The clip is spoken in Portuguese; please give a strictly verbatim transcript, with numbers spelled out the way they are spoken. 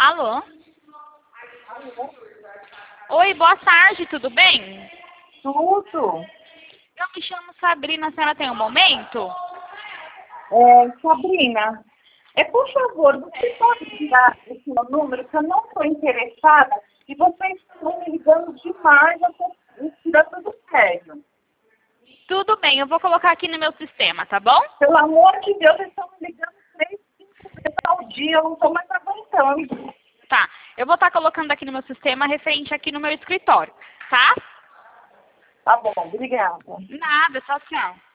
Alô? Oi, boa tarde, tudo bem? Tudo. Eu me chamo Sabrina, a senhora tem um momento? É, Sabrina, é, por favor, você pode tirar esse meu número, que eu não estou interessada e vocês estão me ligando demais, eu estou tirando tudo sério. Tudo bem, eu vou colocar aqui no meu sistema, tá bom? Pelo amor de Deus, eles estão me ligando três, cinco vezes ao dia, eu não estou mais aguentando. Tá, eu vou estar colocando aqui no meu sistema referente aqui no meu escritório, tá? Tá bom, obrigada. Nada, só tchau.